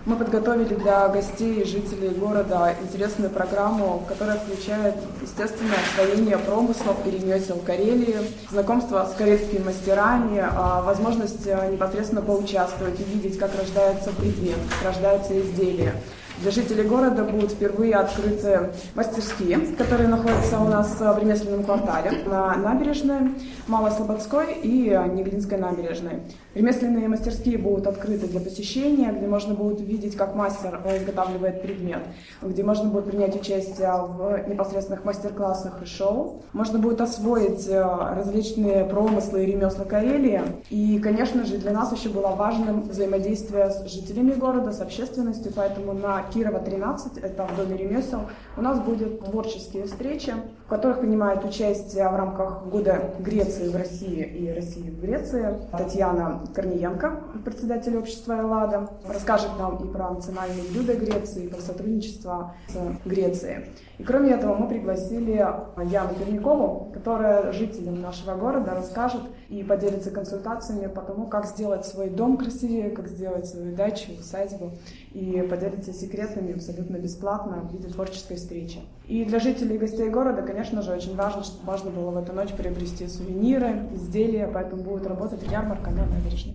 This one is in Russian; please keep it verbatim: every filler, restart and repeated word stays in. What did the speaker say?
Мы подготовили для гостей и жителей города интересную программу, которая включает, естественно, освоение промыслов и ремесел Карелии, знакомство с карельскими мастерами, возможность непосредственно поучаствовать, увидеть, как рождается предмет, как рождаются изделия. Для жителей города будут впервые открыты мастерские, которые находятся у нас в ремесленном квартале на набережной, Малослободской и Неглинской набережной. Ремесленные мастерские будут открыты для посещения, где можно будет увидеть, как мастер изготавливает предмет, где можно будет принять участие в непосредственных мастер-классах и шоу. Можно будет освоить различные промыслы и ремесла Карелии. И, конечно же, для нас еще было важным взаимодействие с жителями города, с общественностью, поэтому на Кирова тринадцать, это в Доме ремесел, у нас будут творческие встречи, в которых принимает участие в рамках года Греции в России и России в Греции Татьяна Корниенко, председатель общества «Эллада, расскажет нам и про национальные блюда Греции, и про сотрудничество с Грецией. И кроме этого мы пригласили Яну Пермякову, которая жителям нашего города расскажет и поделится консультациями по тому, как сделать свой дом красивее, как сделать свою дачу, усадьбу, и поделится секретами абсолютно бесплатно в виде творческой встречи. И для жителей и гостей города, конечно же, очень важно, чтобы можно было в эту ночь приобрести сувениры, изделия, поэтому будет работать ярмарка на набережной.